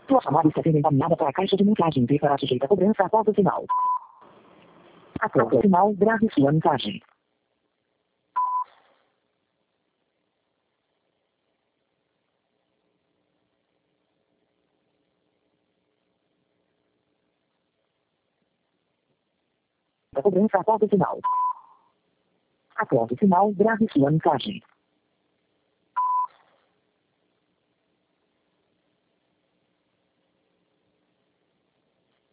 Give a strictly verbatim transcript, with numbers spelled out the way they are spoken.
Sua chamada está sendo encaminhada para a caixa de mensagem e será sujeita a cobrança após o sinal. Após o sinal, grave sua mensagem. A cobrança após o sinal. Após o sinal, grave sua mensagem.